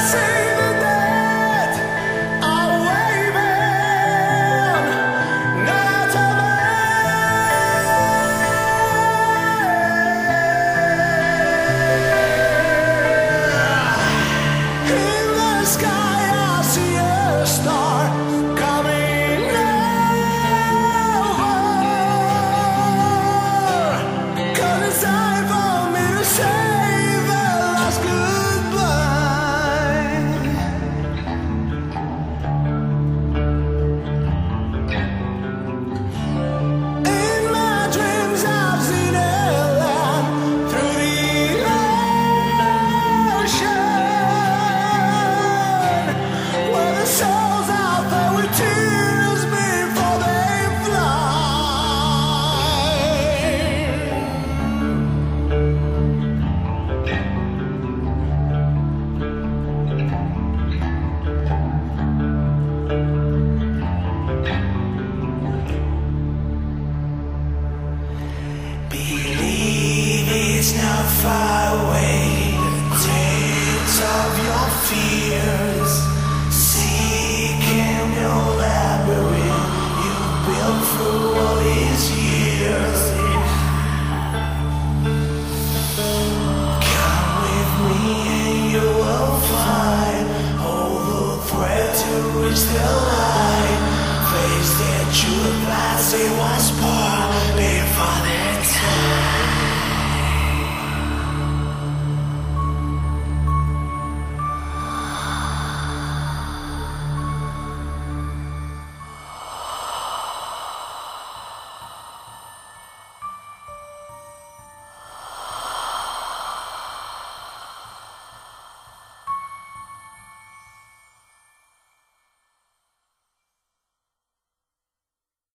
It's not far away, the tales of your fears, seeking your labyrinth you built through all these years. Come with me and you will find all the thread to reach the light. Face the truth, I say what's